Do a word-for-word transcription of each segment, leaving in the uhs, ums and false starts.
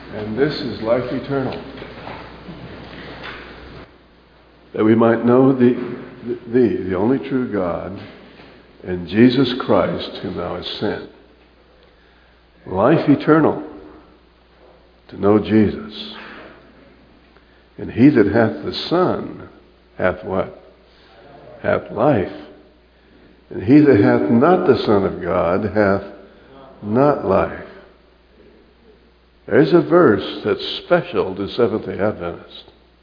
And this is life eternal, that we might know the, the, the only true God, and Jesus Christ, whom thou hast sent. Life eternal, to know Jesus. And he that hath the Son hath what? Hath life. And he that hath not the Son of God hath not life. There's a verse that's special to Seventh-day Adventists.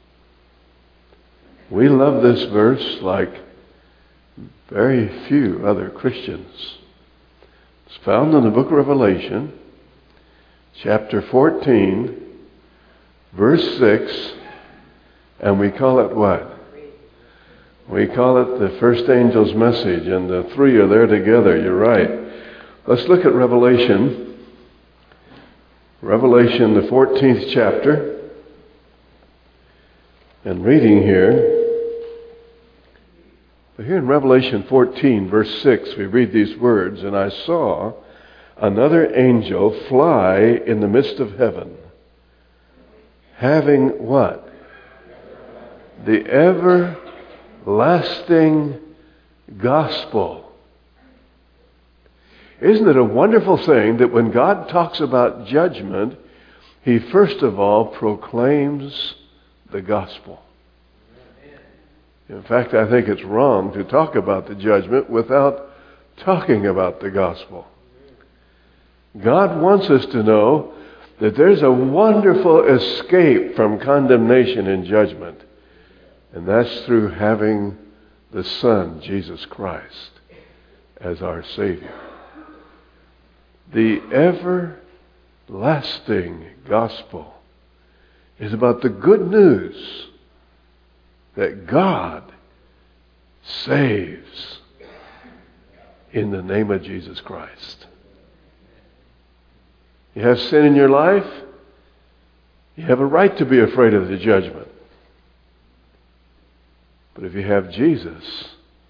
We love this verse like very few other Christians. It's found in the book of Revelation, chapter fourteen, verse six, and we call it what? We call it the first angel's message, and the three are there together. You're right. Let's look at Revelation. Revelation, the fourteenth chapter. And reading here. But here in Revelation fourteen, verse six, we read these words, and I saw another angel fly in the midst of heaven, having what? The everlasting gospel. Isn't it a wonderful thing that when God talks about judgment, he first of all proclaims the gospel? In fact, I think it's wrong to talk about the judgment without talking about the gospel. God wants us to know that there's a wonderful escape from condemnation and judgment. And that's through having the Son, Jesus Christ, as our Savior. The everlasting gospel is about the good news that God saves in the name of Jesus Christ. You have sin in your life, you have a right to be afraid of the judgment. But if you have Jesus,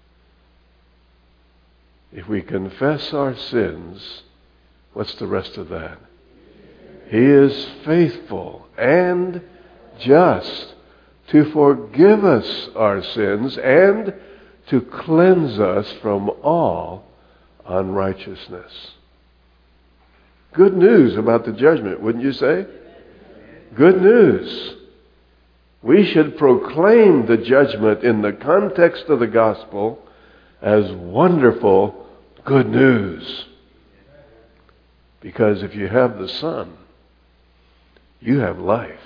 if we confess our sins, what's the rest of that? He is faithful and just to forgive us our sins and to cleanse us from all unrighteousness. Good news about the judgment, wouldn't you say? Good news. We should proclaim the judgment in the context of the gospel as wonderful good news. Because if you have the Son, you have life.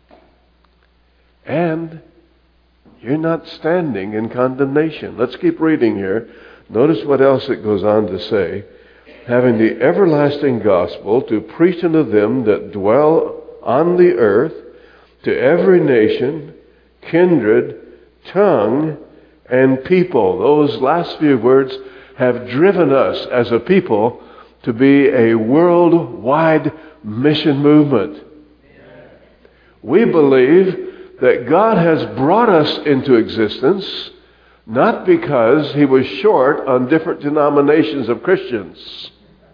And you're not standing in condemnation. Let's keep reading here. Notice what else it goes on to say. Having the everlasting gospel to preach unto them that dwell on the earth, to every nation, kindred, tongue, and people. Those last few words have driven us as a people to be a worldwide mission movement. We believe that God has brought us into existence not because he was short on different denominations of Christians,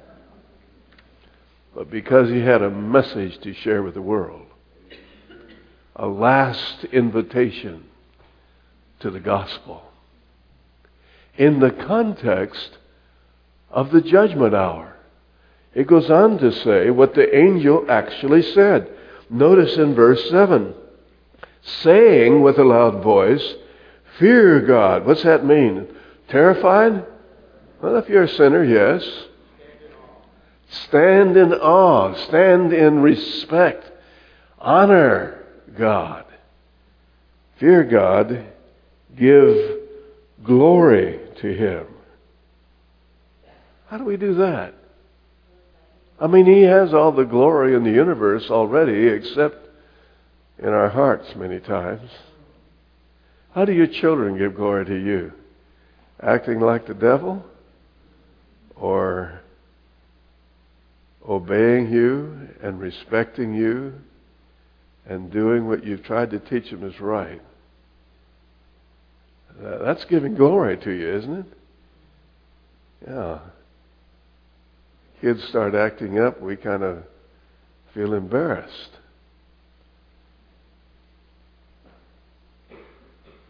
but because he had a message to share with the world. A last invitation to the gospel. In the context of the judgment hour. It goes on to say what the angel actually said. Notice in verse seven. Saying with a loud voice, fear God. What's that mean? Terrified? Well, if you're a sinner, yes. Stand in awe. Stand in respect. Honor God. Fear God. Give glory to him. How do we do that? I mean, he has all the glory in the universe already, except in our hearts many times. How do your children give glory to you? Acting like the devil? Or obeying you and respecting you and doing what you've tried to teach them is right? That's giving glory to you, isn't it? Yeah. Kids start acting up, we kind of feel embarrassed.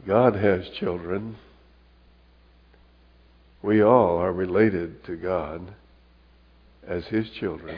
God has children. We all are related to God as His children.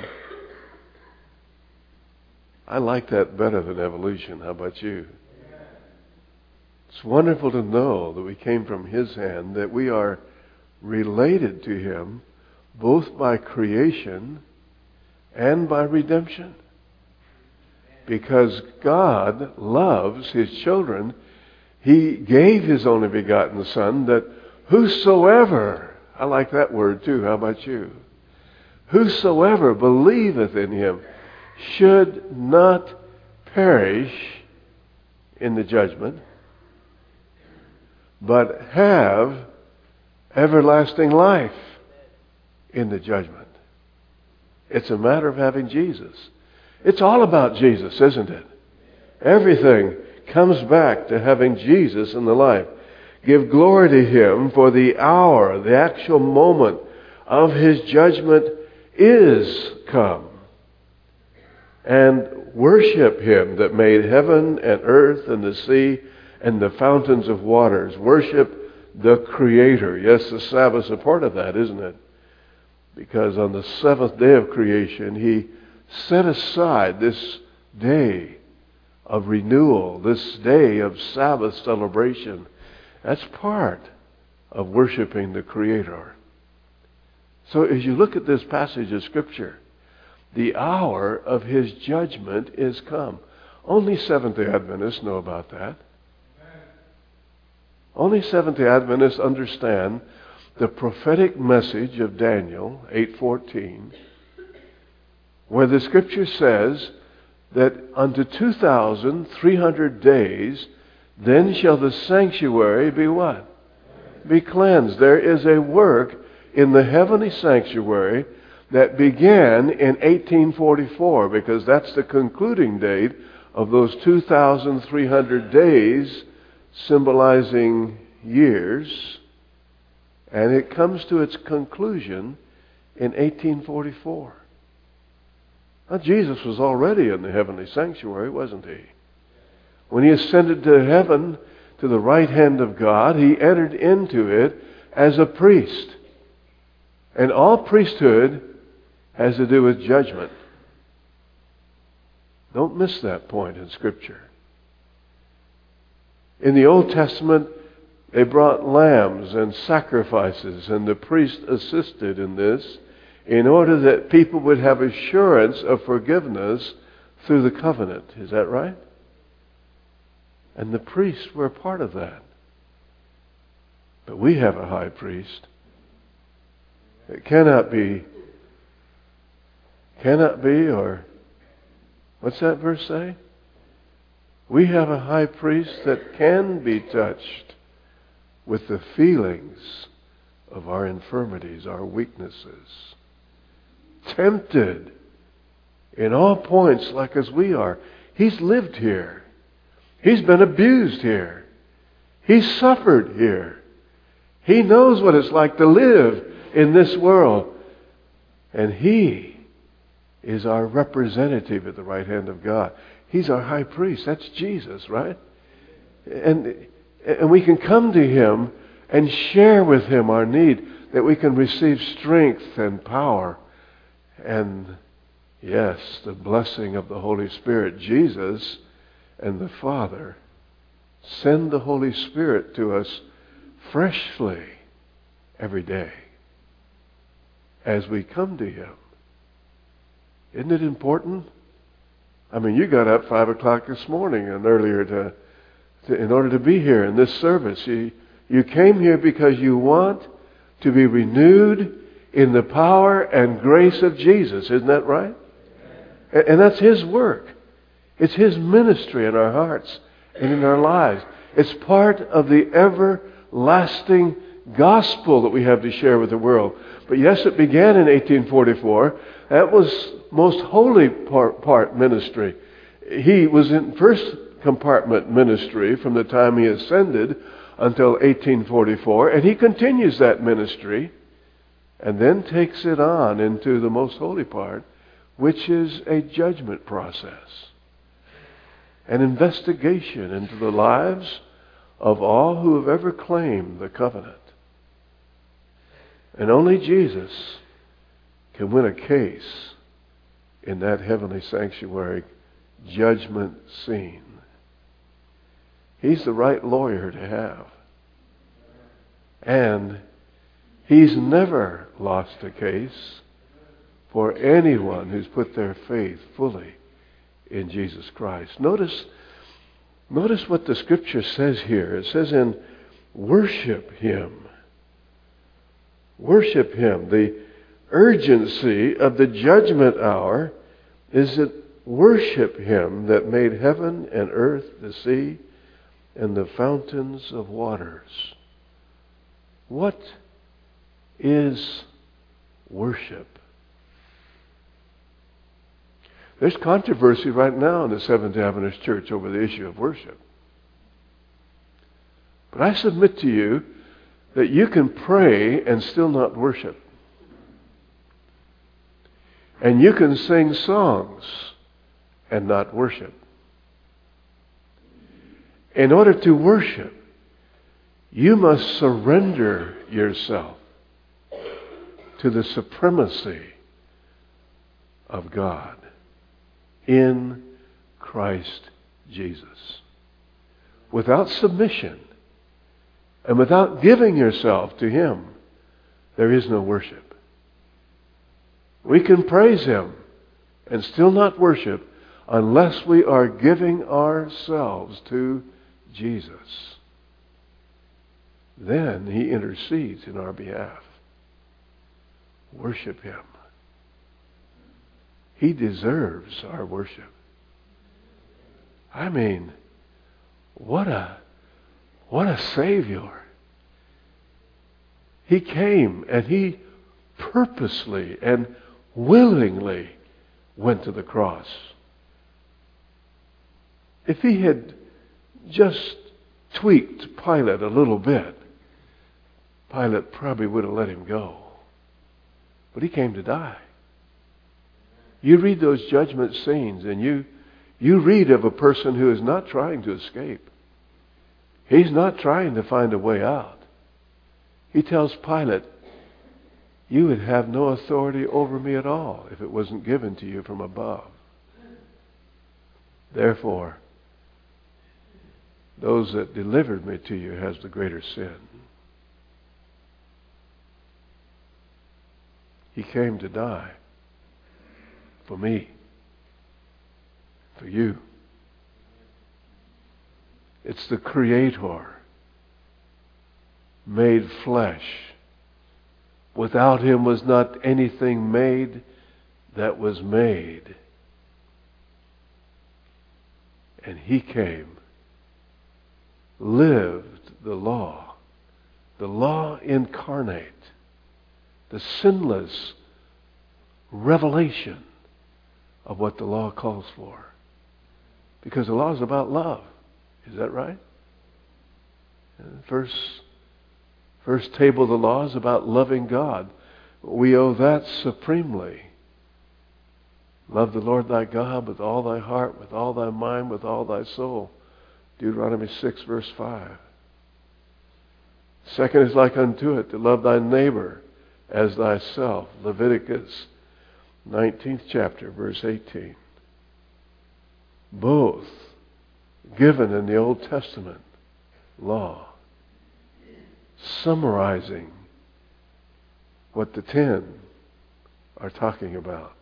I like that better than evolution. How about you? It's wonderful to know that we came from His hand, that we are related to Him both by creation and by redemption. Because God loves His children, He gave His only begotten Son, that whosoever, I like that word too, how about you? Whosoever believeth in Him should not perish in the judgment, but have everlasting life in the judgment. It's a matter of having Jesus. It's all about Jesus, isn't it? Everything comes back to having Jesus in the life. Give glory to Him, for the hour, the actual moment of His judgment is come. And worship Him that made heaven and earth and the sea and the fountains of waters. Worship the Creator. Yes, the Sabbath's a part of that, isn't it? Because on the seventh day of creation, He set aside this day of renewal, this day of Sabbath celebration. That's part of worshiping the Creator. So as you look at this passage of Scripture, the hour of His judgment is come. Only Seventh-day Adventists know about that. Only Seventh-day Adventists understand the prophetic message of Daniel eight fourteen, where the Scripture says that unto two thousand three hundred days, then shall the sanctuary be what? Be cleansed. There is a work in the heavenly sanctuary that began in eighteen forty-four, because that's the concluding date of those two thousand three hundred days, symbolizing years. And it comes to its conclusion in eighteen forty-four. Now, Jesus was already in the heavenly sanctuary, wasn't He? When He ascended to heaven, to the right hand of God, He entered into it as a priest. And all priesthood has to do with judgment. Don't miss that point in Scripture. In the Old Testament, they brought lambs and sacrifices, and the priest assisted in this in order that people would have assurance of forgiveness through the covenant. Is that right? And the priests were a part of that. But we have a high priest. It cannot be, cannot be, or what's that verse say? We have a high priest that can be touched with the feelings of our infirmities, our weaknesses. Tempted in all points like as we are. He's lived here. He's been abused here. He's suffered here. He knows what it's like to live in this world. And He is our representative at the right hand of God. He's our high priest. That's Jesus, right? And, and we can come to Him and share with Him our need, that we can receive strength and power and, yes, the blessing of the Holy Spirit. Jesus and the Father send the Holy Spirit to us freshly every day as we come to Him. Isn't it important? I mean, you got up five o'clock this morning and earlier to, to in order to be here in this service. You, you came here because you want to be renewed in the power and grace of Jesus. Isn't that right? And, and that's His work. It's His ministry in our hearts and in our lives. It's part of the everlasting gospel that we have to share with the world. But yes, it began in eighteen forty-four. That was most holy part, part ministry. He was in first compartment ministry from the time He ascended until eighteen forty-four. And He continues that ministry and then takes it on into the most holy part, which is a judgment process. An investigation into the lives of all who have ever claimed the covenant. And only Jesus can win a case in that heavenly sanctuary judgment scene. He's the right lawyer to have. And he's never lost a case for anyone who's put their faith fully in Jesus Christ. Notice, notice what the Scripture says here. It says in worship Him. Worship Him. The urgency of the judgment hour is that worship Him that made heaven and earth, the sea, and the fountains of waters. What is worship? There's controversy right now in the Seventh-day Adventist Church over the issue of worship. But I submit to you that you can pray and still not worship. And you can sing songs and not worship. In order to worship, you must surrender yourself to the supremacy of God in Christ Jesus. Without submission and without giving yourself to Him, there is no worship. We can praise Him and still not worship unless we are giving ourselves to Jesus. Then He intercedes in our behalf. Worship Him. He deserves our worship. I mean, what a what a Savior. He came and He purposely and willingly went to the cross. If He had just tweaked Pilate a little bit, Pilate probably would have let Him go. But He came to die. You read those judgment scenes and you, you read of a person who is not trying to escape. He's not trying to find a way out. He tells Pilate, you would have no authority over me at all if it wasn't given to you from above. Therefore, those that delivered me to you has the greater sin. He came to die for me, for you. It's the Creator made flesh. Without Him was not anything made that was made. And He came, lived the law, the law incarnate, the sinless revelation of what the law calls for. Because the law is about love. Is that right? And first, first table of the law is about loving God. We owe that supremely. Love the Lord thy God with all thy heart, with all thy mind, with all thy soul. Deuteronomy six, verse five. Second is like unto it, to love thy neighbor as thyself. Leviticus nineteenth chapter, verse eighteen. Both given in the Old Testament law, summarizing what the ten are talking about.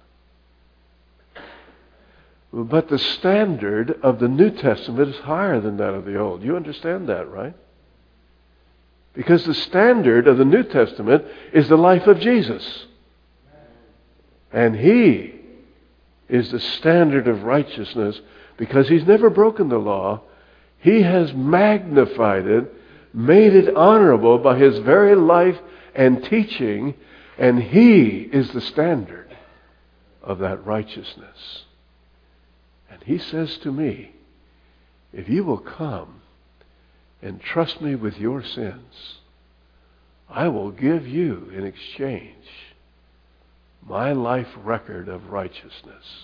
But the standard of the New Testament is higher than that of the Old. You understand that, right? Because the standard of the New Testament is the life of Jesus. And He is the standard of righteousness because He's never broken the law. He has magnified it, made it honorable by His very life and teaching, and He is the standard of that righteousness. And He says to me, if you will come and trust me with your sins, I will give you in exchange my life record of righteousness.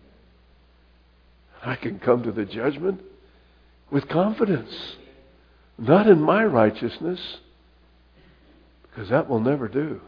I can come to the judgment with confidence, Not in my righteousness, because that will never do.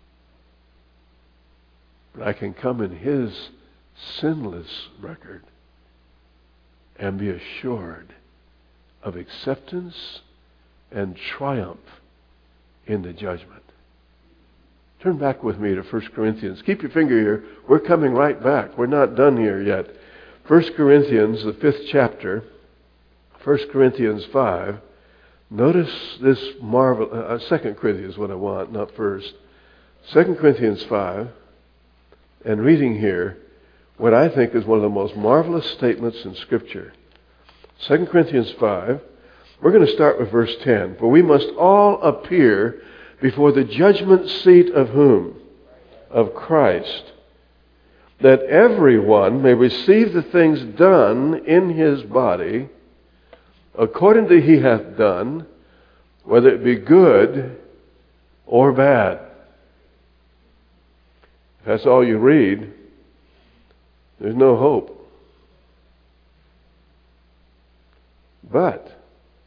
But I can come in His sinless record and be assured of acceptance and triumph in the judgment. Turn back with me to First Corinthians. Keep your finger here. We're coming right back. We're not done here yet. First Corinthians, the fifth chapter, First Corinthians five. Notice this marvel. Uh, Second Corinthians is what I want, not first. Second Corinthians five, and reading here what I think is one of the most marvelous statements in Scripture. Second Corinthians five, we're going to start with verse ten. For we must all appear before the judgment seat of whom? Of Christ, that everyone may receive the things done in his body according to he hath done, whether it be good or bad. If that's all you read, there's no hope. But,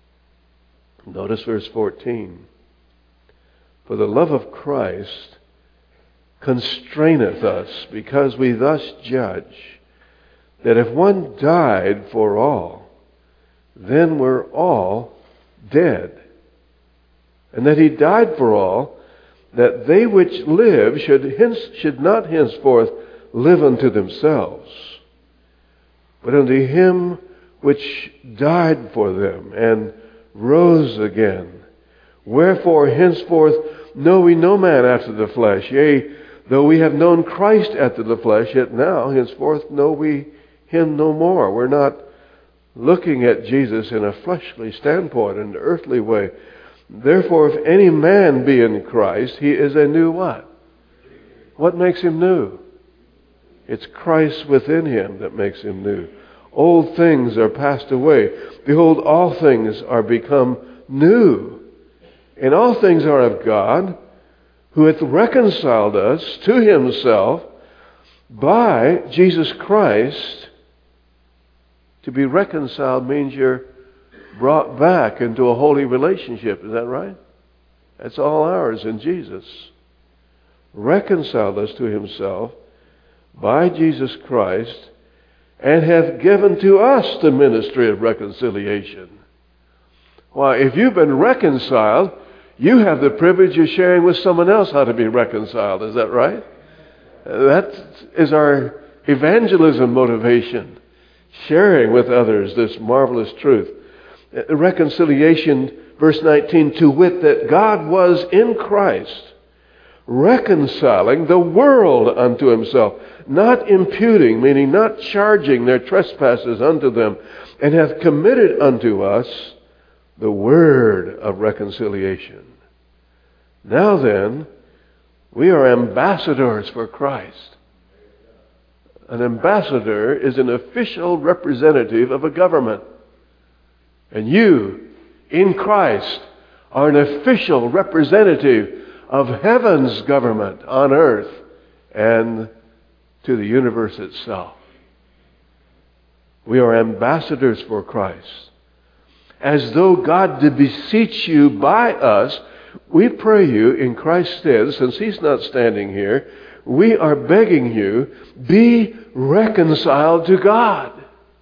notice verse fourteen. For the love of Christ constraineth us, because we thus judge, that if one died for all, then we're all dead. And that he died for all, that they which live should hence, should not henceforth live unto themselves, but unto him which died for them and rose again. Wherefore henceforth know we no man after the flesh. Yea, though we have known Christ after the flesh, yet now henceforth know we him no more. We're not looking at Jesus in a fleshly standpoint, in an earthly way. Therefore, if any man be in Christ, he is a new what? What makes him new? It's Christ within him that makes him new. Old things are passed away. Behold, all things are become new. And all things are of God, who hath reconciled us to himself by Jesus Christ. To be reconciled means you're brought back into a holy relationship. Is that right? That's all ours in Jesus. Reconciled us to himself by Jesus Christ, and hath given to us the ministry of reconciliation. Why, if you've been reconciled, you have the privilege of sharing with someone else how to be reconciled. Is that right? That is our evangelism motivation. Sharing with others this marvelous truth. Reconciliation, verse nineteen, to wit, that God was in Christ, reconciling the world unto himself, not imputing, meaning not charging their trespasses unto them, and hath committed unto us the word of reconciliation. Now then, we are ambassadors for Christ. An ambassador is an official representative of a government. And you, in Christ, are an official representative of heaven's government on earth and to the universe itself. We are ambassadors for Christ. As though God did beseech you by us, we pray you in Christ's stead, since he's not standing here, we are begging you, be reconciled to God.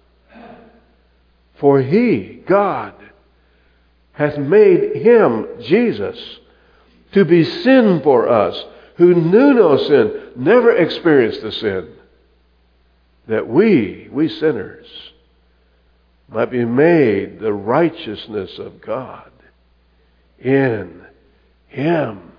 For he, God, hath made him, Jesus, to be sin for us, who knew no sin, never experienced the sin, that we, we sinners, might be made the righteousness of God in him.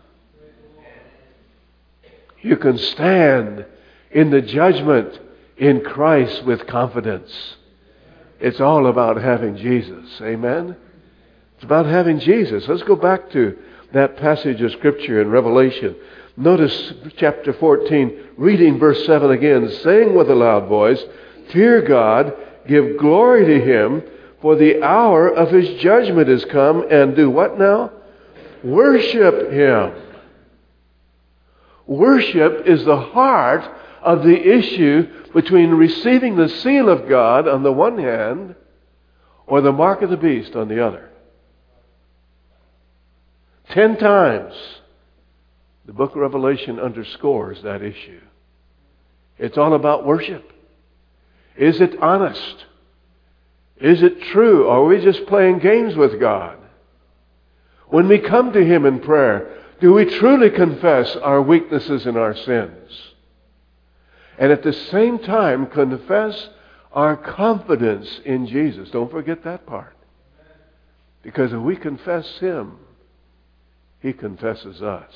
You can stand in the judgment in Christ with confidence. It's all about having Jesus. Amen? It's about having Jesus. Let's go back to that passage of Scripture in Revelation. Notice chapter fourteen, reading verse seven again, saying with a loud voice, fear God, give glory to him, for the hour of his judgment is come, and do what now? Worship him. Worship is the heart of the issue between receiving the seal of God on the one hand or the mark of the beast on the other. Ten times the book of Revelation underscores that issue. It's all about worship. Is it honest? Is it true? Or are we just playing games with God? When we come to Him in prayer, do we truly confess our weaknesses and our sins? And at the same time, confess our confidence in Jesus. Don't forget that part. Because if we confess Him, He confesses us.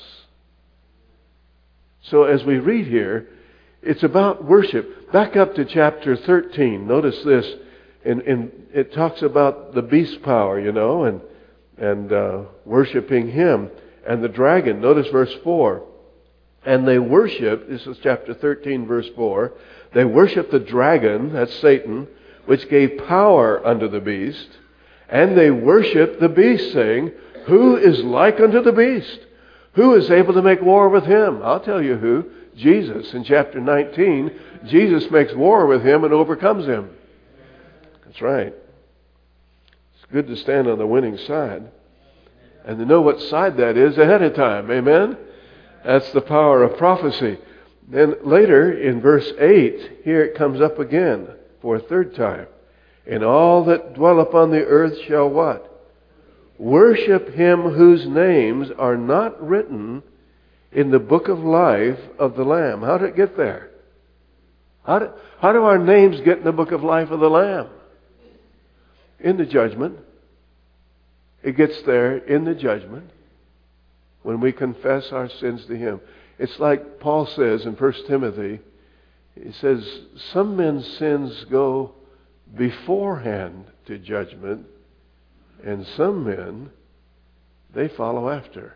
So as we read here, it's about worship. Back up to chapter thirteen. Notice this. In, in, it talks about the beast power, you know, and, and uh, worshiping him. And the dragon. Notice verse four. And they worship, this is chapter thirteen, verse four. They worship the dragon, that's Satan, which gave power unto the beast. And they worship the beast, saying, who is like unto the beast? Who is able to make war with him? I'll tell you who. Jesus. In chapter nineteen, Jesus makes war with him and overcomes him. That's right. It's good to stand on the winning side. And to know what side that is ahead of time. Amen? That's the power of prophecy. Then later in verse eight, here it comes up again for a third time. And all that dwell upon the earth shall what? Worship him whose names are not written in the book of life of the Lamb. How did it get there? How do, how do our names get in the book of life of the Lamb? In the judgment. It gets there in the judgment when we confess our sins to Him. It's like Paul says in First Timothy. He says, some men's sins go beforehand to judgment, and some men, they follow after.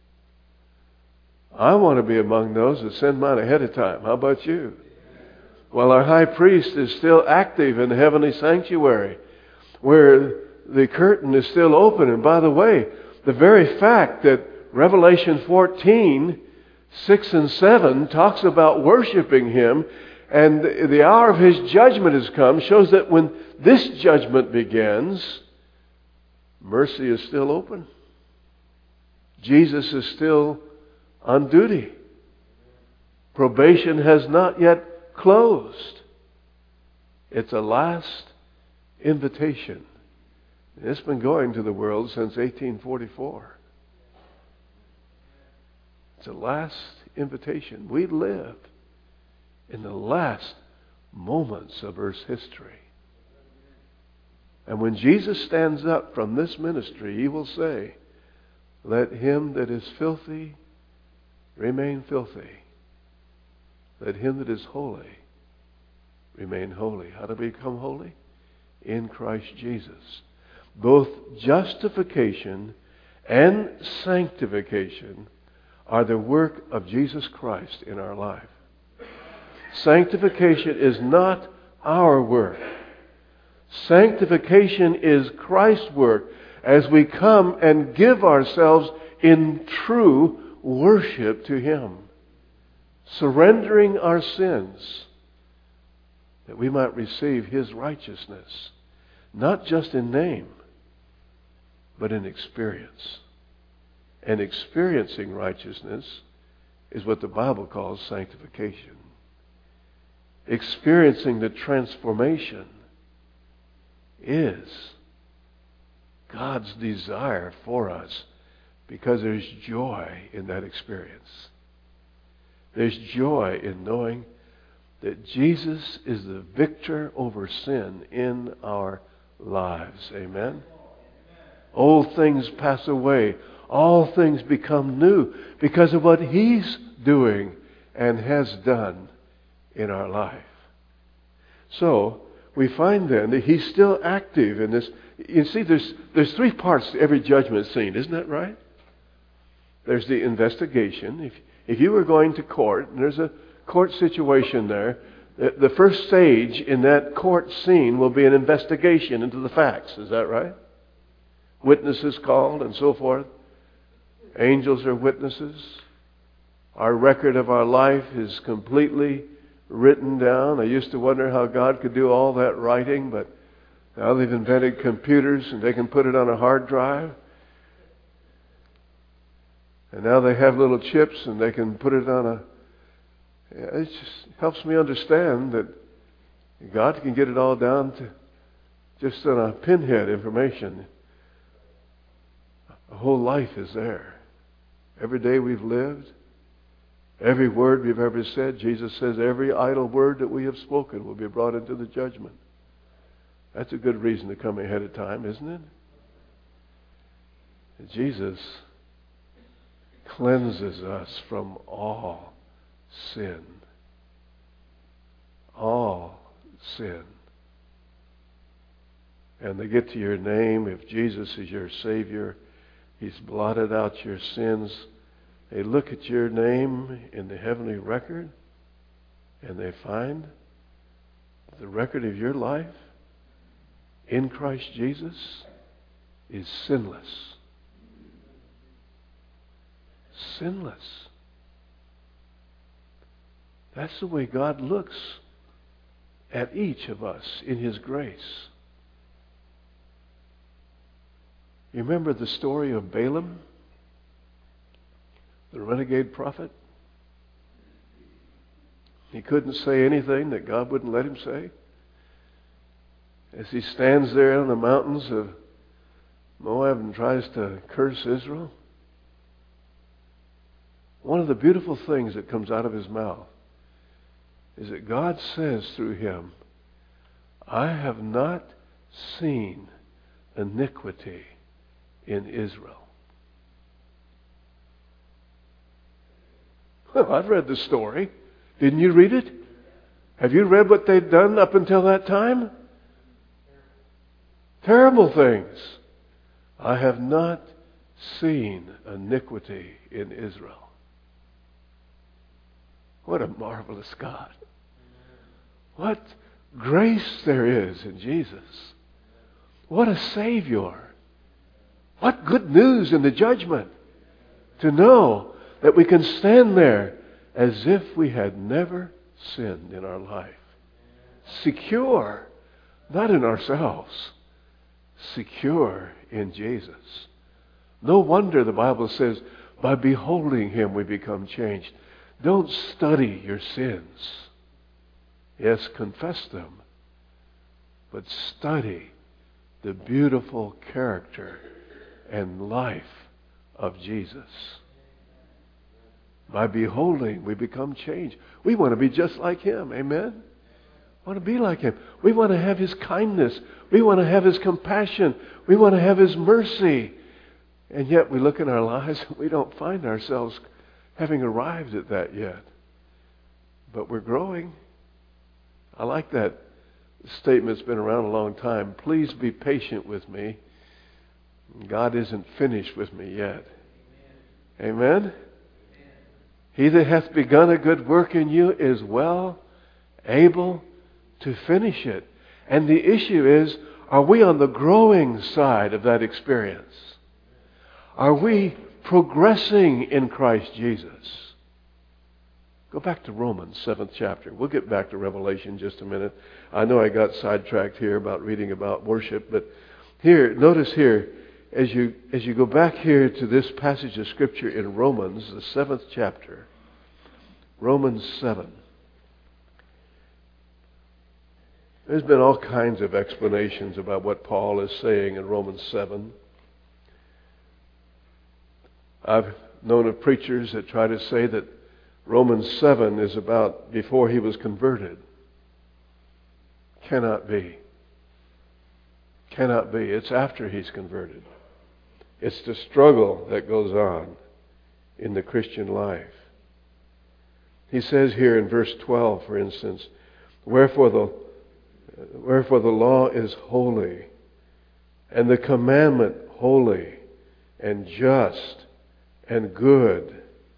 I want to be among those that send mine ahead of time. How about you? Well, our high priest is still active in the heavenly sanctuary, where the curtain is still open. And by the way, the very fact that Revelation fourteen, six and seven talks about worshiping Him, and the hour of His judgment has come, shows that when this judgment begins, mercy is still open. Jesus is still on duty. Probation has not yet closed. It's a last invitation. It's been going to the world since eighteen forty-four. It's a last invitation. We live in the last moments of Earth's history. And when Jesus stands up from this ministry, He will say, let him that is filthy remain filthy. Let him that is holy remain holy. How to become holy? In Christ Jesus. Both justification and sanctification are the work of Jesus Christ in our life. Sanctification is not our work. Sanctification is Christ's work as we come and give ourselves in true worship to Him, surrendering our sins that we might receive His righteousness, not just in name, but in experience. And experiencing righteousness is what the Bible calls sanctification. Experiencing the transformation is God's desire for us, because there's joy in that experience. There's joy in knowing that Jesus is the victor over sin in our lives. Amen? Old things pass away. All things become new because of what He's doing and has done in our life. So, we find then that He's still active in this. You see, there's, there's three parts to every judgment scene. Isn't that right? There's the investigation. If, if you were going to court, and there's a court situation there, the, the first stage in that court scene will be an investigation into the facts. Is that right? Witnesses called and so forth. Angels are witnesses. Our record of our life is completely written down. I used to wonder how God could do all that writing, but now they've invented computers and they can put it on a hard drive. And now they have little chips and they can put it on a... It just helps me understand that God can get it all down to just on a pinhead information. A whole life is there. Every day we've lived, every word we've ever said, Jesus says every idle word that we have spoken will be brought into the judgment. That's a good reason to come ahead of time, isn't it? And Jesus cleanses us from all sin. All sin. And they get to your name. If Jesus is your Savior, He's blotted out your sins. They look at your name in the heavenly record, and they find the record of your life in Christ Jesus is sinless. Sinless. That's the way God looks at each of us in His grace. You remember the story of Balaam, the renegade prophet? He couldn't say anything that God wouldn't let him say. As he stands there on the mountains of Moab and tries to curse Israel, one of the beautiful things that comes out of his mouth is that God says through him, I have not seen iniquity in Israel. Well, I've read the story. Didn't you read it? Have you read what they'd done up until that time? Terrible things. I have not seen iniquity in Israel. What a marvelous God. What grace there is in Jesus. What a Savior. What good news in the judgment to know that we can stand there as if we had never sinned in our life. Secure, not in ourselves, secure in Jesus. No wonder the Bible says, by beholding Him we become changed. Don't study your sins. Yes, confess them, but study the beautiful character and life of Jesus. By beholding, we become changed. We want to be just like Him. Amen? We want to be like Him. We want to have His kindness. We want to have His compassion. We want to have His mercy. And yet we look in our lives and we don't find ourselves having arrived at that yet. But we're growing. I like that statement. It's been around a long time. Please be patient with me. God isn't finished with me yet. Amen? Amen? He that hath begun a good work in you is well able to finish it. And the issue is, are we on the growing side of that experience? Are we progressing in Christ Jesus? Go back to Romans, seventh chapter. We'll get back to Revelation in just a minute. I know I got sidetracked here about reading about worship, but here, notice here, as you as you go back here to this passage of Scripture in Romans, the seventh chapter, Romans seven. There's been all kinds of explanations about what Paul is saying in Romans seven. I've known of preachers that try to say that Romans seven is about before he was converted. Cannot be. Cannot be. It's after he's converted. It's the struggle that goes on in the Christian life. He says here in verse twelve, for instance, Wherefore the, wherefore the law is holy, and the commandment holy, and just, and good.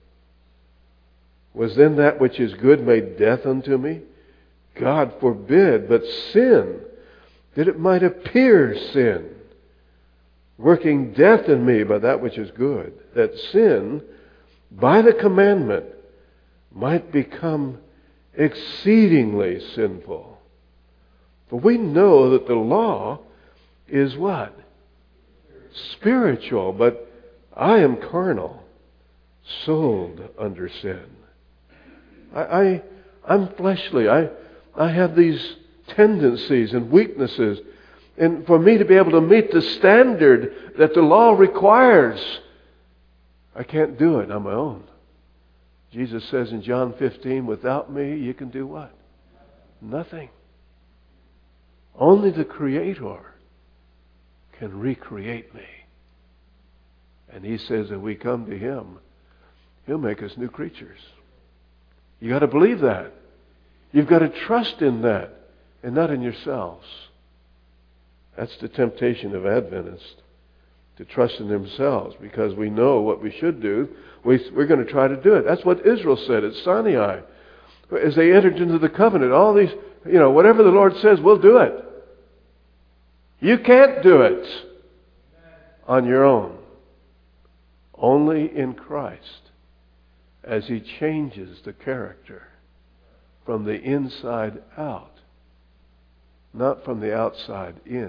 Was then that which is good made death unto me? God forbid, but sin, that it might appear sin, working death in me by that which is good, that sin, by the commandment, might become exceedingly sinful. For we know that the law is what? Spiritual, but I am carnal, sold under sin. I, I, I'm fleshly. I, I have these tendencies and weaknesses. And for me to be able to meet the standard that the law requires, I can't do it on my own. Jesus says in John fifteen, without me, you can do what? Nothing. Only the Creator can recreate me. And He says if we come to Him, He'll make us new creatures. You got to believe that. You've got to trust in that and not in yourselves. That's the temptation of Adventists, to trust in themselves because we know what we should do. We, we're going to try to do it. That's what Israel said at Sinai. As they entered into the covenant, all these, you know, whatever the Lord says, we'll do it. You can't do it on your own. Only in Christ, as He changes the character from the inside out, not from the outside in.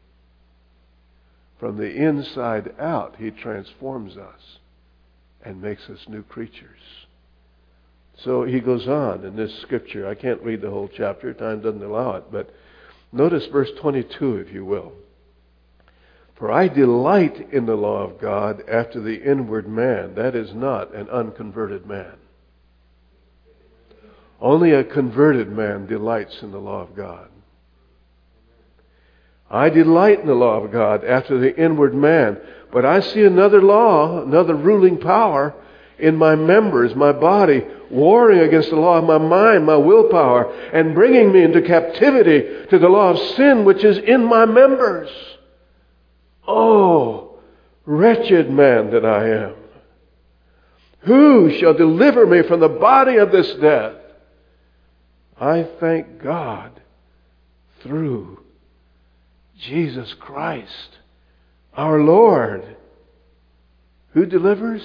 From the inside out, He transforms us and makes us new creatures. So he goes on in this scripture. I can't read the whole chapter. Time doesn't allow it. But notice verse twenty-two, if you will. For I delight in the law of God after the inward man. That is not an unconverted man. Only a converted man delights in the law of God. I delight in the law of God after the inward man. But I see another law, another ruling power in my members, my body, warring against the law of my mind, my willpower, and bringing me into captivity to the law of sin which is in my members. Oh, wretched man that I am. Who shall deliver me from the body of this death? I thank God through Jesus Christ, our Lord. Who delivers?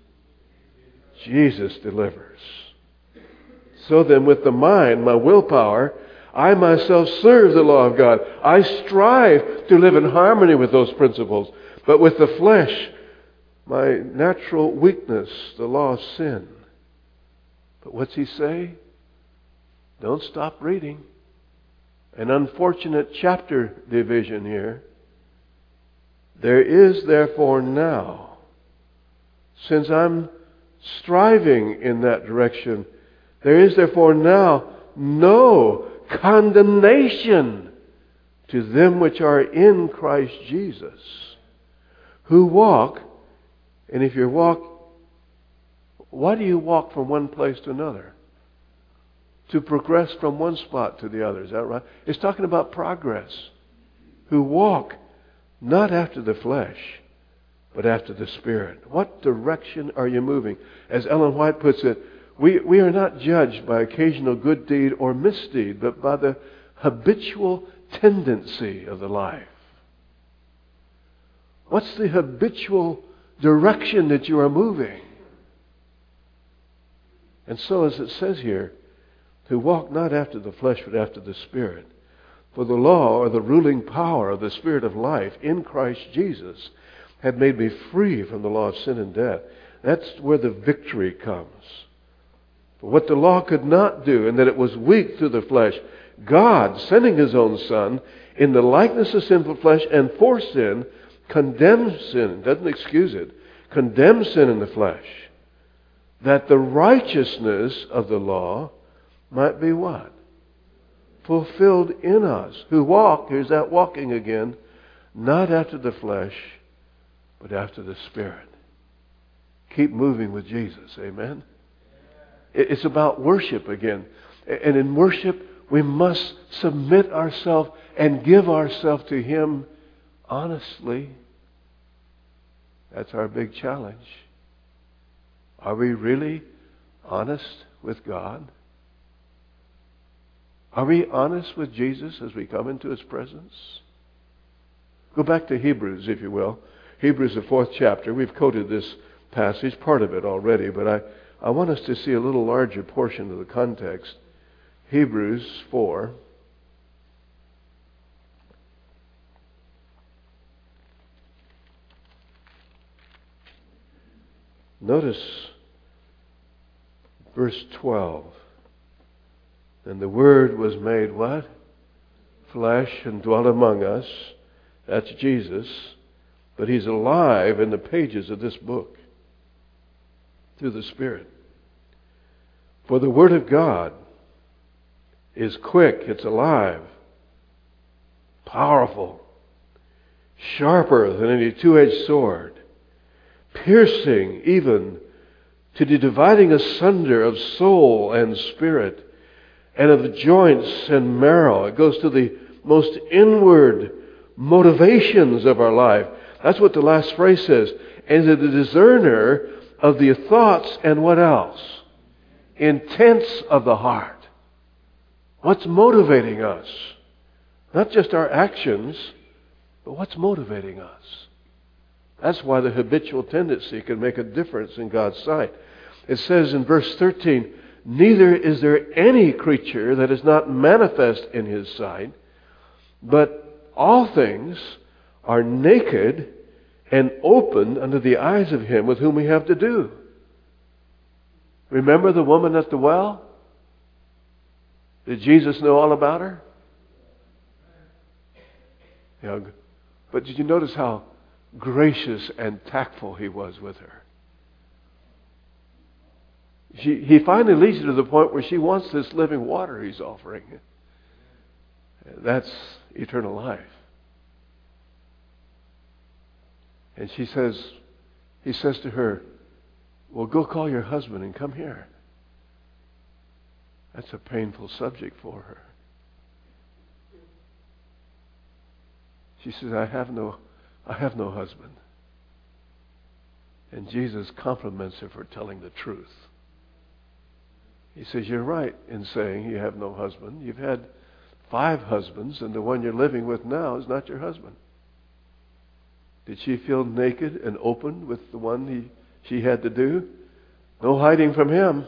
Jesus delivers. So then, with the mind, my willpower, I myself serve the law of God. I strive to live in harmony with those principles. But with the flesh, my natural weakness, the law of sin. But what's he say? Don't stop reading. An unfortunate chapter division here. There is therefore now, since I'm striving in that direction, there is therefore now no condemnation to them which are in Christ Jesus, who walk, and if you walk, why do you walk from one place to another? To progress from one spot to the other, is that right? It's talking about progress. Who walk not after the flesh, but after the Spirit. What direction are you moving? As Ellen White puts it, we, we are not judged by occasional good deed or misdeed, but by the habitual tendency of the life. What's the habitual direction that you are moving? And so, as it says here, to walk not after the flesh, but after the Spirit. For the law, or the ruling power of the Spirit of life in Christ Jesus, had made me free from the law of sin and death. That's where the victory comes. For what the law could not do, and that it was weak through the flesh, God, sending His own Son, in the likeness of sinful flesh and for sin, condemned sin, doesn't excuse it, condemned sin in the flesh, that the righteousness of the law might be what? Fulfilled in us, who walk, here's that walking again, not after the flesh, but after the Spirit. Keep moving with Jesus, amen? It's about worship again. And in worship, we must submit ourselves and give ourselves to Him honestly. That's our big challenge. Are we really honest with God? Are we honest with Jesus as we come into His presence? Go back to Hebrews, if you will. Hebrews, the fourth chapter. We've quoted this passage, part of it already, but I, I want us to see a little larger portion of the context. Hebrews four. Notice Verse twelve. And the Word was made what? Flesh and dwelt among us. That's Jesus. But He's alive in the pages of this book through the Spirit. For the Word of God is quick, it's alive, powerful, sharper than any two-edged sword, piercing even to the dividing asunder of soul and spirit, and of the joints and marrow. It goes to the most inward motivations of our life. That's what the last phrase says. And to the discerner of the thoughts and what else? Intents of the heart. What's motivating us? Not just our actions, but what's motivating us? That's why the habitual tendency can make a difference in God's sight. It says in verse thirteen, neither is there any creature that is not manifest in His sight, but all things are naked and opened under the eyes of Him with whom we have to do. Remember the woman at the well? Did Jesus know all about her? Yeah, but did you notice how gracious and tactful He was with her? She, he finally leads her to the point where she wants this living water He's offering. That's eternal life. And she says, he says to her, well, go call your husband and come here. That's a painful subject for her. She says, I have no, I have no husband. And Jesus compliments her for telling the truth. He says, you're right in saying you have no husband. You've had five husbands, and the one you're living with now is not your husband. Did she feel naked and open with the one he, she had to do? No hiding from him.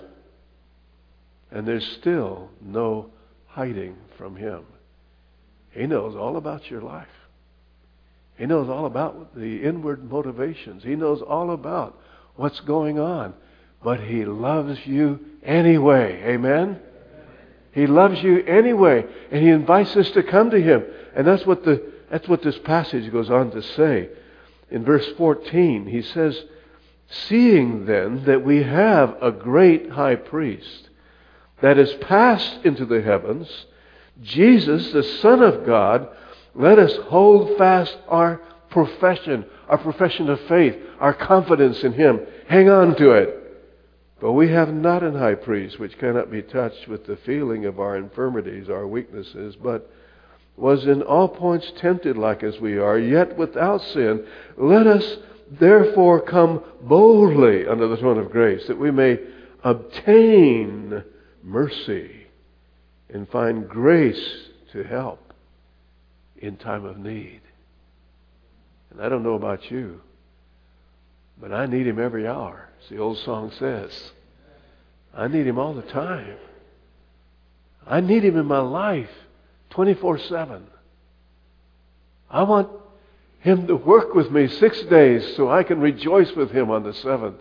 And there's still no hiding from Him. He knows all about your life. He knows all about the inward motivations. He knows all about what's going on. But He loves you anyway. Amen? He loves you anyway. And He invites us to come to Him. And that's what the that's what this passage goes on to say. In verse fourteen, he says, seeing then that we have a great high priest that is passed into the heavens, Jesus, the Son of God, let us hold fast our profession, our profession of faith, our confidence in Him. Hang on to it. But we have not an high priest which cannot be touched with the feeling of our infirmities, our weaknesses, but was in all points tempted like as we are, yet without sin. Let us therefore come boldly under the throne of grace, that we may obtain mercy and find grace to help in time of need. And I don't know about you, but I need Him every hour, as the old song says. I need Him all the time. I need Him in my life twenty-four seven. I want Him to work with me six days so I can rejoice with Him on the seventh.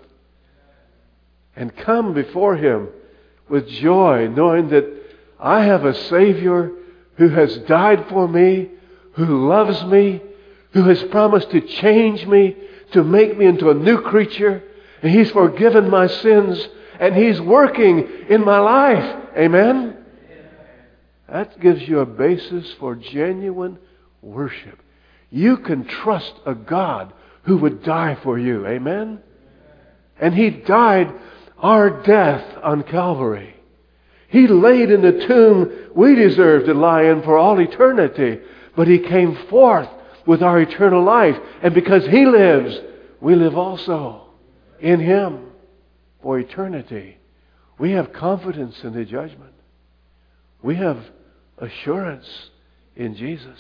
And come before Him with joy, knowing that I have a Savior who has died for me, who loves me, who has promised to change me, to make me into a new creature, and He's forgiven my sins, and He's working in my life. Amen? That gives you a basis for genuine worship. You can trust a God who would die for you. Amen? And He died our death on Calvary. He laid in the tomb we deserve to lie in for all eternity. But He came forth with our eternal life. And because He lives, we live also in Him for eternity. We have confidence in the judgment. We have assurance in Jesus.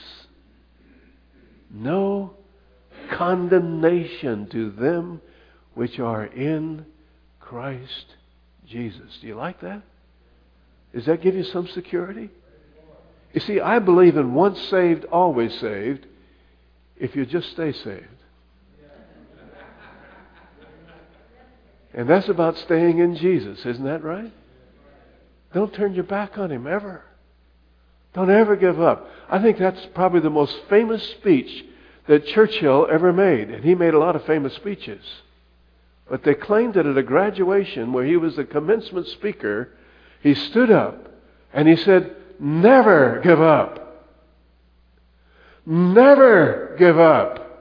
No condemnation to them which are in Christ Jesus. Do you like that? Does that give you some security? You see, I believe in once saved, always saved, if you just stay saved. And that's about staying in Jesus, isn't that right? Don't turn your back on Him ever. Don't ever give up. I think that's probably the most famous speech that Churchill ever made. And he made a lot of famous speeches. But they claimed that at a graduation where he was the commencement speaker, he stood up and he said, "Never give up. Never give up.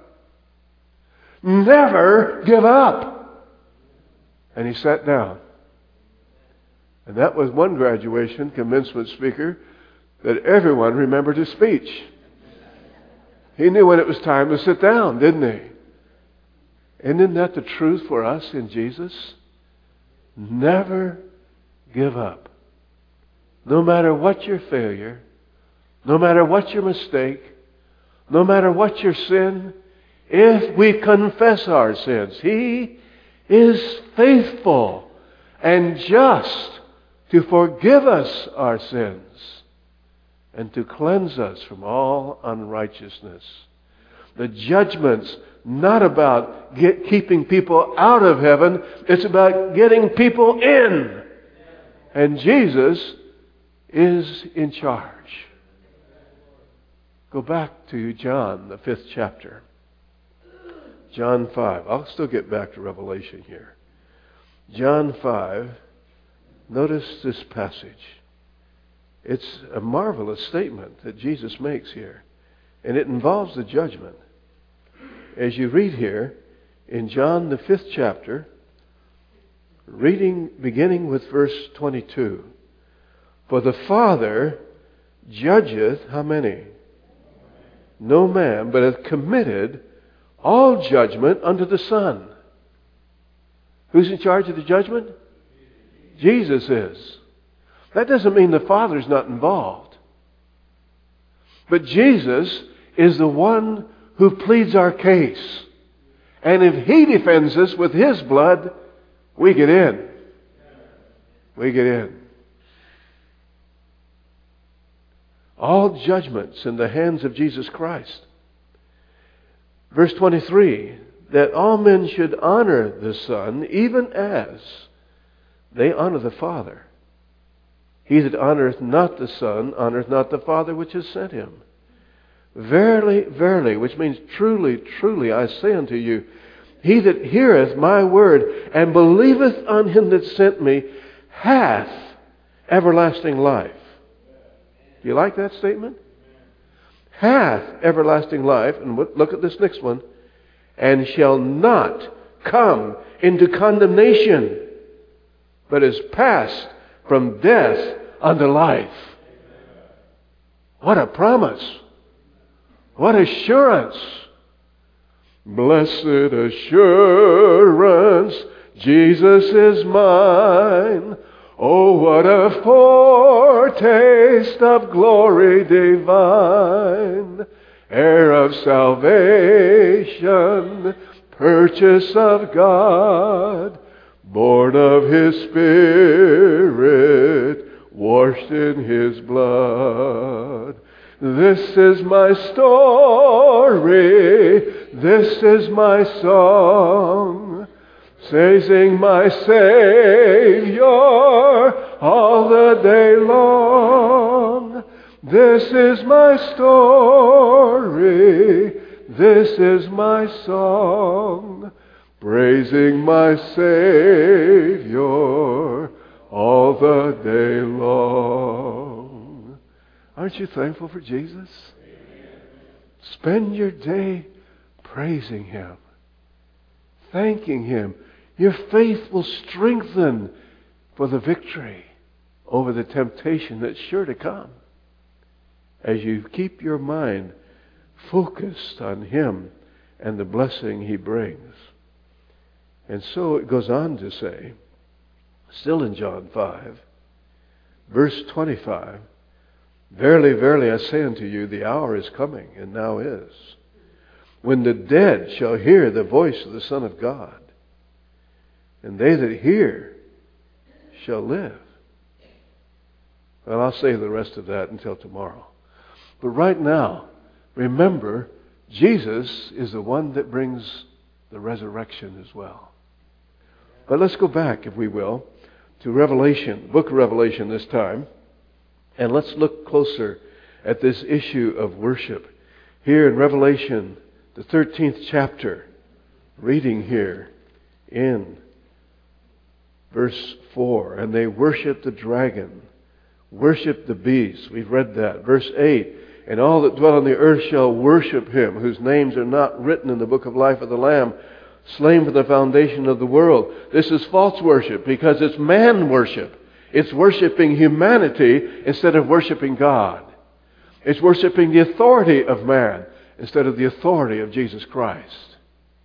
Never give up." And he sat down. And that was one graduation commencement speaker that everyone remembered his speech. He knew when it was time to sit down, didn't he? And isn't that the truth for us in Jesus? Never give up. No matter what your failure, no matter what your mistake, no matter what your sin, if we confess our sins, He is faithful and just to forgive us our sins and to cleanse us from all unrighteousness. The judgment's not about get, keeping people out of heaven. It's about getting people in. And Jesus is in charge. Go back to John, the fifth chapter. John five. I'll still get back to Revelation here. John five. Notice this passage. It's a marvelous statement that Jesus makes here. And it involves the judgment. As you read here in John the fifth chapter, reading beginning with verse twenty-two. For the Father judgeth how many? No man, but hath committed all judgment unto the Son. Who's in charge of the judgment? Jesus is. That doesn't mean the Father's not involved. But Jesus is the one who pleads our case. And if He defends us with His blood, we get in. We get in. All judgments in the hands of Jesus Christ. Verse twenty-three, that all men should honor the Son, even as they honor the Father. He that honoreth not the Son, honoreth not the Father which has sent Him. Verily, verily, which means truly, truly, I say unto you, he that heareth my word and believeth on Him that sent me hath everlasting life. Do you like that statement? Hath everlasting life. And look at this next one. And shall not come into condemnation, but is passed from death unto life. What a promise. What assurance. Blessed assurance, Jesus is mine. Oh, what a foretaste of glory divine, heir of salvation, purchase of God, born of His Spirit, washed in His blood. This is my story, this is my song, praising my Savior all the day long. This is my story, this is my song, praising my Savior all the day long. Aren't you thankful for Jesus? Amen. Spend your day praising Him, thanking Him. Your faith will strengthen for the victory over the temptation that's sure to come as you keep your mind focused on Him and the blessing He brings. And so it goes on to say, still in John five, verse twenty-five, verily, verily, I say unto you, the hour is coming, and now is, when the dead shall hear the voice of the Son of God, and they that hear shall live. Well, I'll save the rest of that until tomorrow. But right now, remember, Jesus is the one that brings the resurrection as well. But let's go back, if we will, to Revelation, the book of Revelation this time. And let's look closer at this issue of worship. Here in Revelation, the thirteenth chapter, reading here in verse four. And they worship the dragon, worship the beast. We've read that. Verse eight. And all that dwell on the earth shall worship him, whose names are not written in the book of life of the Lamb, slain from the foundation of the world. This is false worship because it's man worship. It's worshiping humanity instead of worshiping God. It's worshiping the authority of man instead of the authority of Jesus Christ.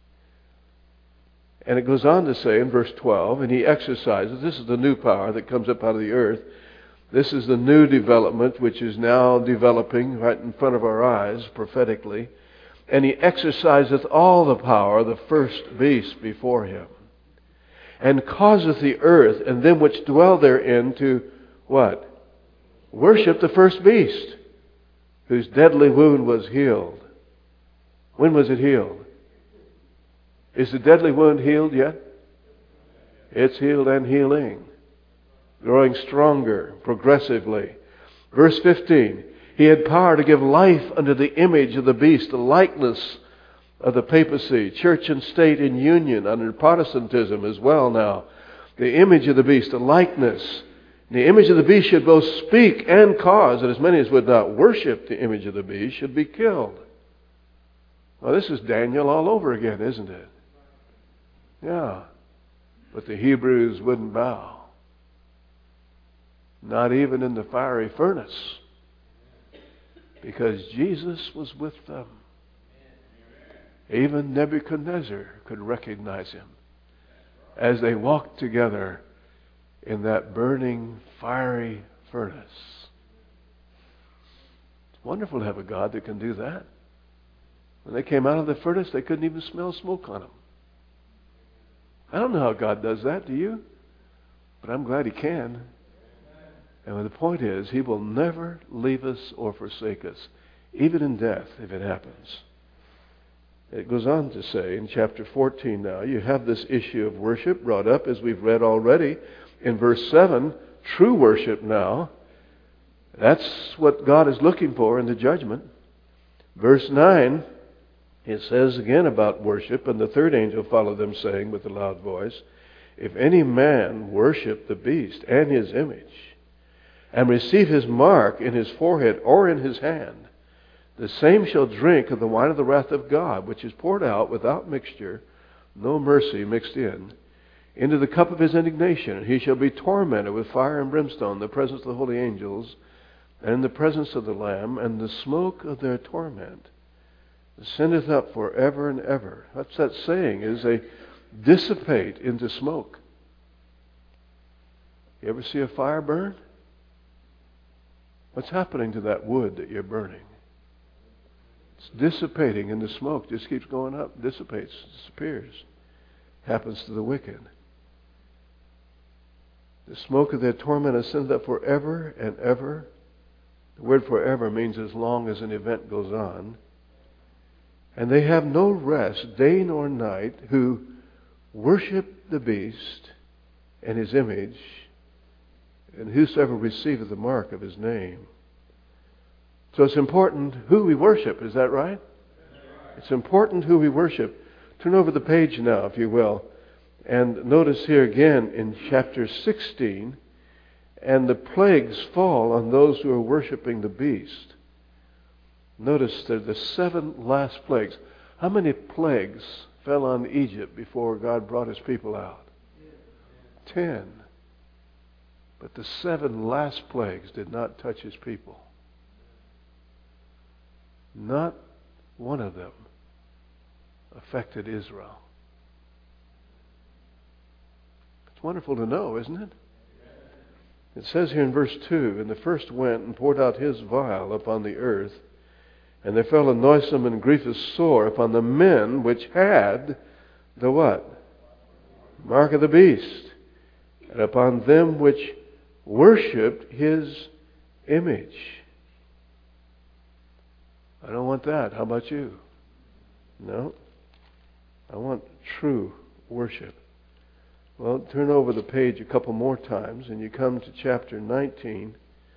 And it goes on to say in verse twelve, and he exercises, this is the new power that comes up out of the earth. This is the new development which is now developing right in front of our eyes prophetically. And he exerciseth all the power of the first beast before him, and causeth the earth and them which dwell therein to what? Worship the first beast, whose deadly wound was healed. When was it healed? Is the deadly wound healed yet? It's healed and healing. Growing stronger progressively. Verse fifteen. He had power to give life unto the image of the beast, the likeness of the papacy, church and state in union under Protestantism as well now. The image of the beast, the likeness. The image of the beast should both speak and cause that as many as would not worship the image of the beast should be killed. Well, this is Daniel all over again, isn't it? Yeah. But the Hebrews wouldn't bow. Not even in the fiery furnace. Because Jesus was with them. Even Nebuchadnezzar could recognize him as they walked together in that burning, fiery furnace. It's wonderful to have a God that can do that. When they came out of the furnace, they couldn't even smell smoke on them. I don't know how God does that, do you? But I'm glad He can. And the point is, He will never leave us or forsake us, even in death, if it happens. It goes on to say in chapter fourteen now, you have this issue of worship brought up, as we've read already. In verse seven, true worship now. That's what God is looking for in the judgment. Verse nine, it says again about worship, and the third angel followed them, saying with a loud voice, if any man worship the beast and his image, and receive his mark in his forehead or in his hand, the same shall drink of the wine of the wrath of God, which is poured out without mixture, no mercy mixed in, into the cup of his indignation. And he shall be tormented with fire and brimstone in the presence of the holy angels, and in the presence of the Lamb, and the smoke of their torment ascendeth up forever and ever. What's that saying? Is they dissipate into smoke. You ever see a fire burn? What's happening to that wood that you're burning? It's dissipating, and the smoke just keeps going up, dissipates, disappears. Happens to the wicked. The smoke of their torment ascends up forever and ever. The word forever means as long as an event goes on. And they have no rest, day nor night, who worship the beast and his image, and whosoever receiveth the mark of his name. So it's important who we worship, is that right? It's important who we worship. Turn over the page now, if you will, and notice here again in chapter sixteen, and the plagues fall on those who are worshiping the beast. Notice that the seven last plagues. How many plagues fell on Egypt before God brought His people out? Ten. But the seven last plagues did not touch His people. Not one of them affected Israel. It's wonderful to know, isn't it? It says here in verse two, and the first went and poured out his vial upon the earth, and there fell a noisome and grievous sore upon the men which had the what? Mark of the beast, and upon them which worshipped his image. I don't want that. How about you? No. I want true worship. Well, turn over the page a couple more times and you come to chapter nineteen.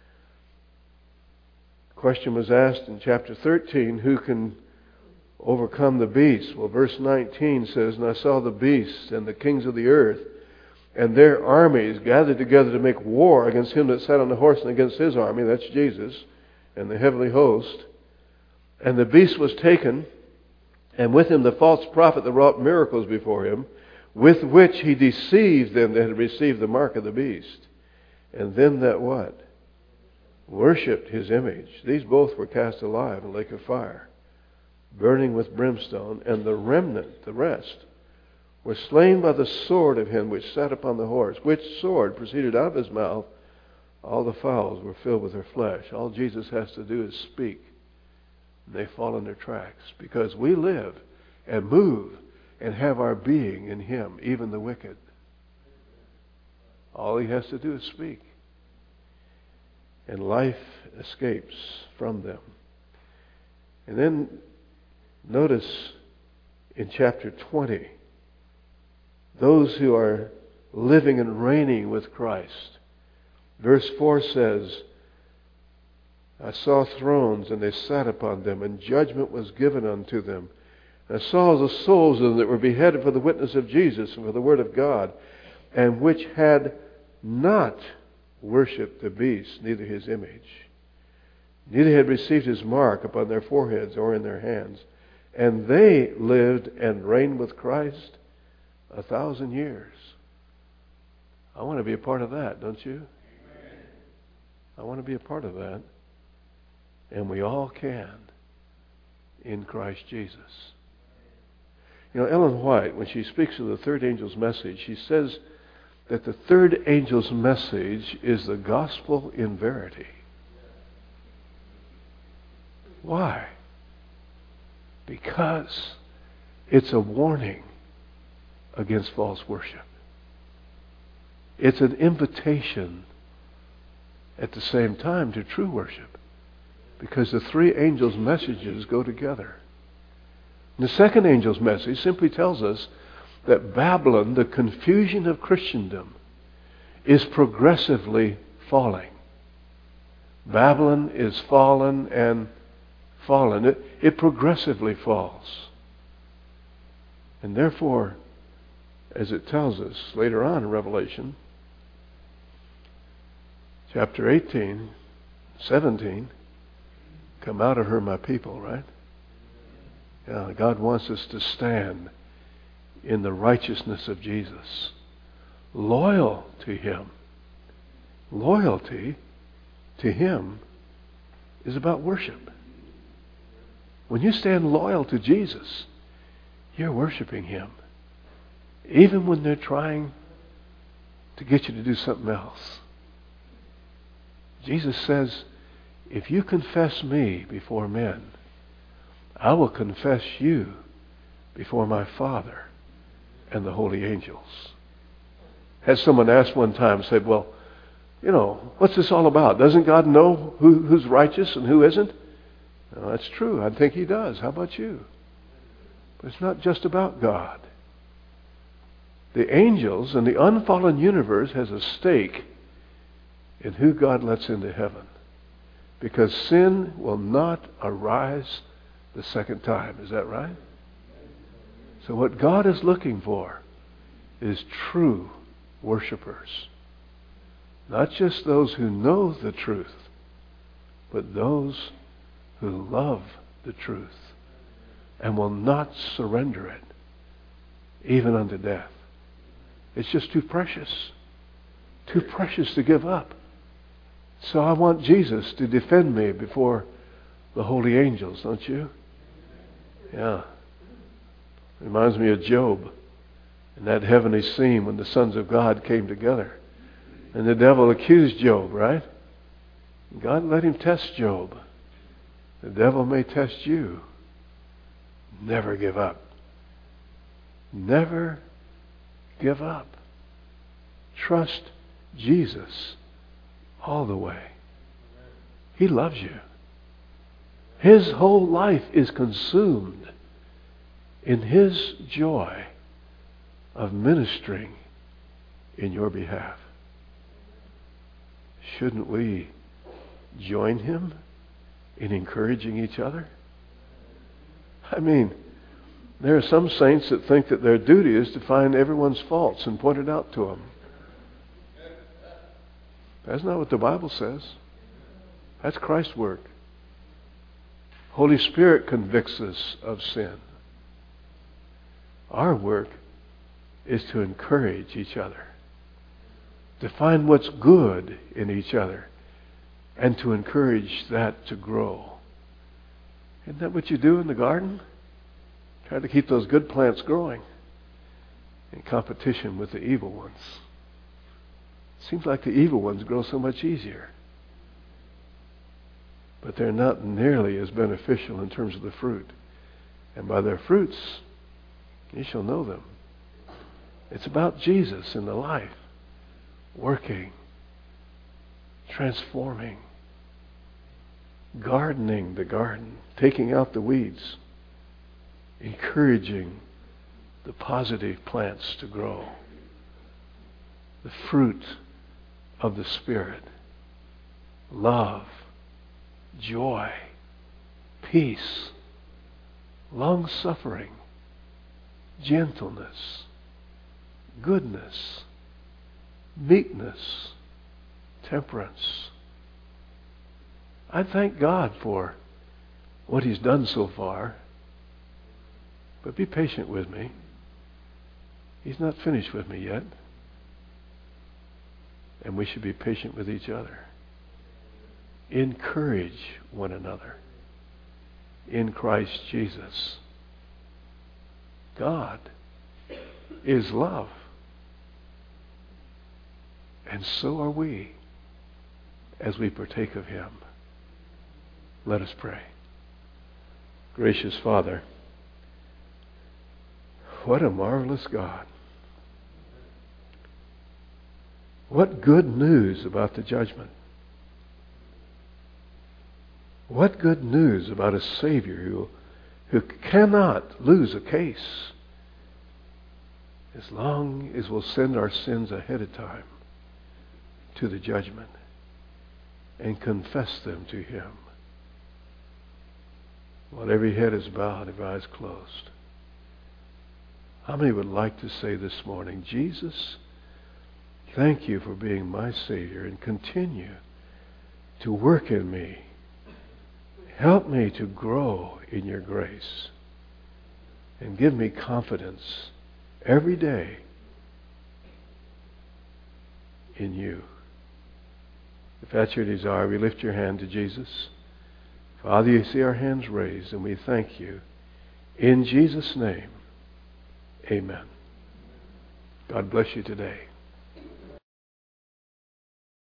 The question was asked in chapter thirteen, who can overcome the beast? Well, verse nineteen says, "And I saw the beasts and the kings of the earth, and their armies gathered together to make war against him that sat on the horse and against his army," that's Jesus, "and the heavenly host. And the beast was taken, and with him the false prophet that wrought miracles before him, with which he deceived them that had received the mark of the beast. And them that" what? "Worshipped his image. These both were cast alive in the lake of fire, burning with brimstone. And the remnant," the rest, "were slain by the sword of him which sat upon the horse, which sword proceeded out of his mouth. All the fowls were filled with their flesh." All Jesus has to do is speak. And they fall in their tracks, because we live and move and have our being in him, even the wicked. All he has to do is speak, and life escapes from them. And then notice in chapter twenty, those who are living and reigning with Christ. Verse four says, "I saw thrones, and they sat upon them, and judgment was given unto them. And I saw the souls of them that were beheaded for the witness of Jesus and for the word of God, and which had not worshipped the beast, neither his image, neither had received his mark upon their foreheads or in their hands. And they lived and reigned with Christ a thousand years." I want to be a part of that, don't you? I want to be a part of that. And we all can in Christ Jesus. You know, Ellen White, when she speaks of the third angel's message, she says that the third angel's message is the gospel in verity. Why? Because it's a warning against false worship. It's an invitation at the same time to true worship, because the three angels' messages go together. And the second angel's message simply tells us that Babylon, the confusion of Christendom, is progressively falling. Babylon is fallen and fallen. It, it progressively falls. And therefore, as it tells us later on in Revelation, chapter eighteen, seventeen, "Come out of her, my people," right? Yeah, God wants us to stand in the righteousness of Jesus, loyal to him. Loyalty to him is about worship. When you stand loyal to Jesus, you're worshiping him, even when they're trying to get you to do something else. Jesus says, "If you confess me before men, I will confess you before my Father and the holy angels." Had someone asked one time, said, "Well, you know, what's this all about? Doesn't God know who, who's righteous and who isn't?" Well, that's true. I think he does. How about you? But it's not just about God. The angels and the unfallen universe has a stake in who God lets into heaven, because sin will not arise the second time. Is that right? So what God is looking for is true worshipers. Not just those who know the truth, but those who love the truth and will not surrender it, even unto death. It's just too precious. Too precious to give up. So I want Jesus to defend me before the holy angels, don't you? Yeah. Reminds me of Job and that heavenly scene when the sons of God came together. And the devil accused Job, right? God let him test Job. The devil may test you. Never give up. Never give up. Trust Jesus all the way. He loves you. His whole life is consumed in his joy of ministering in your behalf. Shouldn't we join him in encouraging each other? I mean, there are some saints that think that their duty is to find everyone's faults and point it out to them. That's not what the Bible says. That's Christ's work. Holy Spirit convicts us of sin. Our work is to encourage each other, to find what's good in each other, and to encourage that to grow. Isn't that what you do in the garden? Try to keep those good plants growing in competition with the evil ones. Seems like the evil ones grow so much easier. But they're not nearly as beneficial in terms of the fruit. And by their fruits, you shall know them. It's about Jesus in the life, working, transforming, gardening the garden, taking out the weeds, encouraging the positive plants to grow. The fruit of the Spirit. Love, joy, peace, long-suffering, gentleness, goodness, meekness, temperance. I thank God for what He's done so far. But be patient with me. He's not finished with me yet. And we should be patient with each other. Encourage one another in Christ Jesus. God is love. And so are we as we partake of Him. Let us pray. Gracious Father, what a marvelous God. What good news about the judgment. What good news about a Savior who, who cannot lose a case as long as we'll send our sins ahead of time to the judgment and confess them to Him. While every head is bowed, every eye is closed. How many would like to say this morning, Jesus, thank you for being my Savior, and continue to work in me. Help me to grow in your grace. And give me confidence every day in you. If that's your desire, we lift your hand to Jesus. Father, you see our hands raised, and we thank you. In Jesus' name, amen. God bless you today.